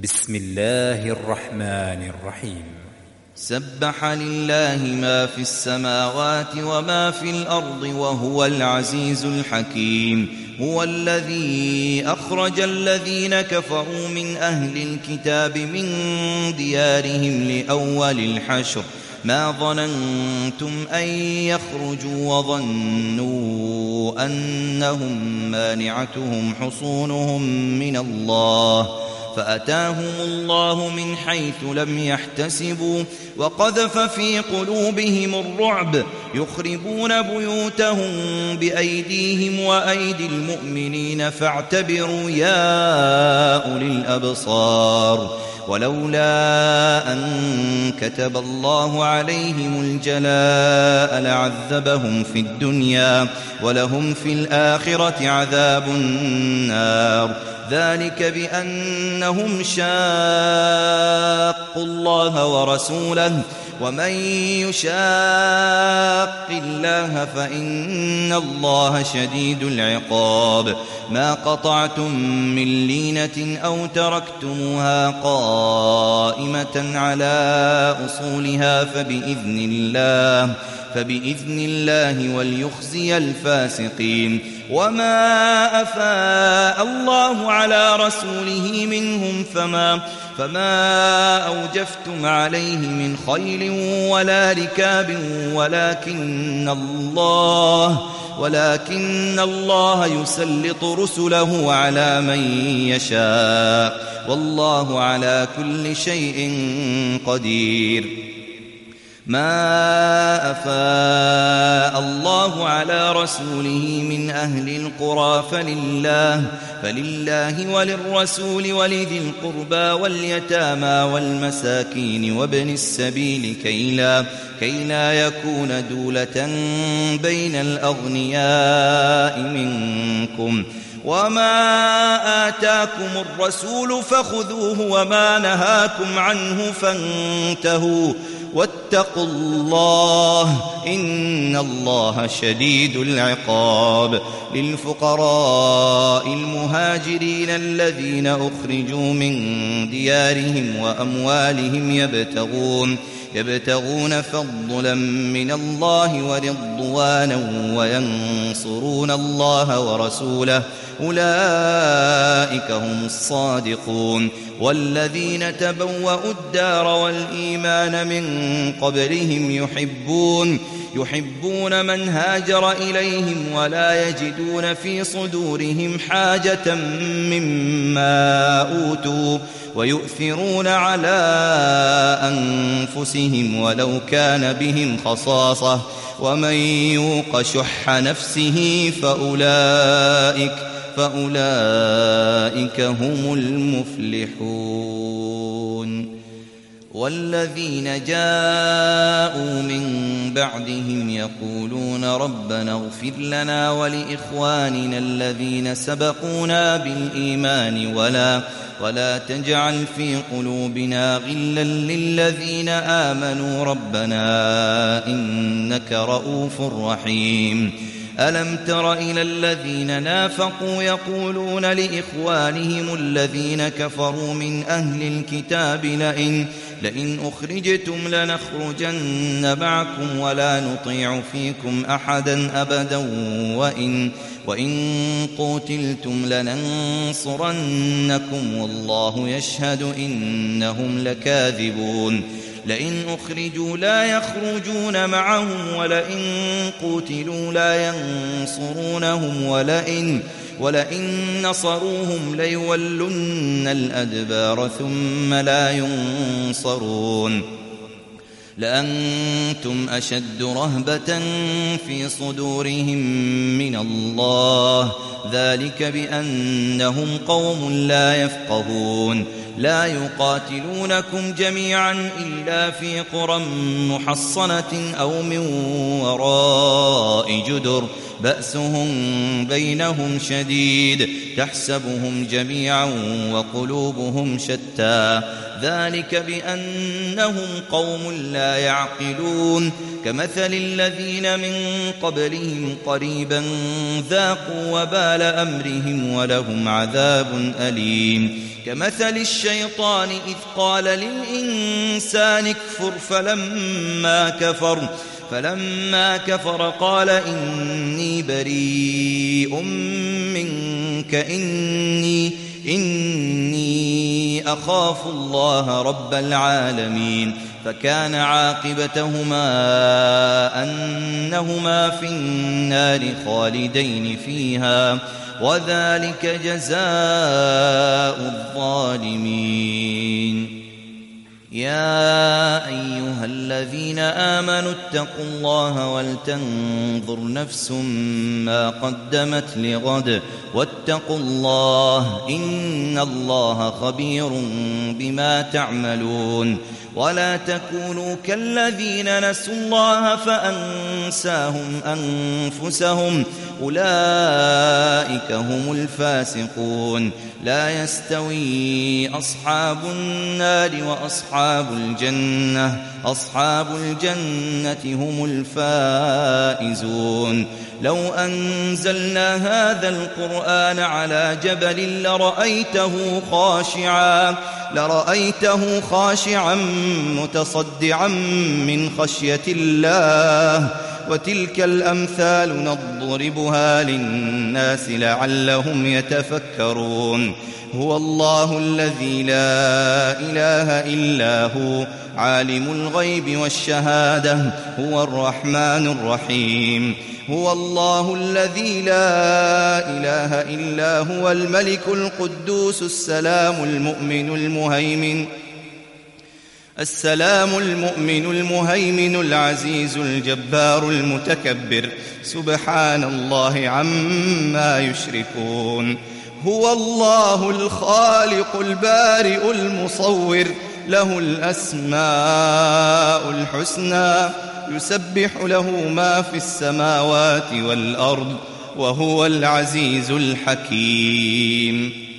بسم الله الرحمن الرحيم. سبح لله ما في السماوات وما في الأرض وهو العزيز الحكيم. هو الذي أخرج الذين كفروا من أهل الكتاب من ديارهم لأول الحشر ما ظننتم أن يخرجوا وظنوا أنهم مانعتهم حصونهم من الله فأتاهم الله من حيث لم يحتسبوا وقذف في قلوبهم الرعب يخربون بيوتهم بأيديهم وأيدي المؤمنين فاعتبروا يا أولي الأبصار. ولولا أن كتب الله عليهم الجلاء لعذبهم في الدنيا ولهم في الآخرة عذاب النار. ذلك بأنهم شاقوا الله ورسوله ومن يشاق الله فإن الله شديد العقاب. ما قطعتم من لينة أو تركتموها قائمة على أصولها فبإذن الله وليخزي الفاسقين. وما أفاء الله على رسوله منهم فما أوجفتم عليه من خيل ولا ركاب ولكن الله يسلط رسله على من يشاء والله على كل شيء قدير. ما أفاء الله على رسوله من أهل القرى فلله وللرسول ولذي القربى واليتامى والمساكين وابن السبيل كي لا يكون دولة بين الأغنياء منكم. وما آتاكم الرسول فخذوه وما نهاكم عنه فانتهوا واتقوا الله إن الله شديد العقاب. للفقراء المهاجرين الذين أخرجوا من ديارهم وأموالهم يبتغون فضلا من الله ورضوانا وينصرون الله ورسوله أولئك هم الصادقون. والذين تبوأوا الدار والإيمان من قبلهم يحبون من هاجر إليهم ولا يجدون في صدورهم حاجة مما أوتوا ويؤثرون على أنفسهم ولو كان بهم خصاصة ومن يوق شح نفسه فأولئك هم المفلحون. والذين جاءوا من بعدهم يقولون ربنا اغفر لنا ولإخواننا الذين سبقونا بالإيمان ولا تجعل في قلوبنا غلا للذين آمنوا ربنا إنك رؤوف رحيم. ألم تر إلى الذين نافقوا يقولون لإخوانهم الذين كفروا من أهل الكتاب لئن أخرجتم لنخرجن معكم ولا نطيع فيكم أحدا أبدا وإن قتلتم لننصرنكم والله يشهد إنهم لكاذبون. لئن أخرجوا لا يخرجون معهم ولئن قتلوا لا ينصرونهم ولئن نصروهم ليولن الأدبار ثم لا ينصرون. لأنتم أشد رهبة في صدورهم من الله ذلك بأنهم قوم لا يفقهون. لا يقاتلونكم جميعا إلا في قرى محصنة أو من وراء جدر بأسهم بينهم شديد تحسبهم جميعا وقلوبهم شتى ذلك بأنهم قوم لا يعقلون كمثل الذين من قبلهم قريبا ذاقوا وبال أمرهم ولهم عذاب أليم كمثل الشيطان إذ قال للإنسان اكفر فلما كفر قال إني بريء منك إني أخاف الله رب العالمين فكان عاقبتهما أنهما في النار خالدين فيها وذلك جزاء الظالمين يا أيها الذين آمنوا اتقوا الله ولتنظر نفس ما قدمت لغد واتقوا الله إن الله خبير بما تعملون ولا تكونوا كالذين نسوا الله فأنساهم أنفسهم أولئك هم الفاسقون لا يستوي أصحاب النار وأصحاب الجنة هم الفائزون لو أنزلنا هذا القرآن على جبل لرأيته خاشعا متصدعا من خشية الله وتلك الأمثال نضربها للناس لعلهم يتفكرون هو الله الذي لا إله إلا هو عالم الغيب والشهادة هو الرحمن الرحيم هو الله الذي لا إله إلا هو الملك القدوس السلام المؤمن المهيمن العزيز الجبار المتكبر سبحان الله عما يشركون هو الله الخالق البارئ المصور له الأسماء الحسنى يسبح له ما في السماوات والأرض وهو العزيز الحكيم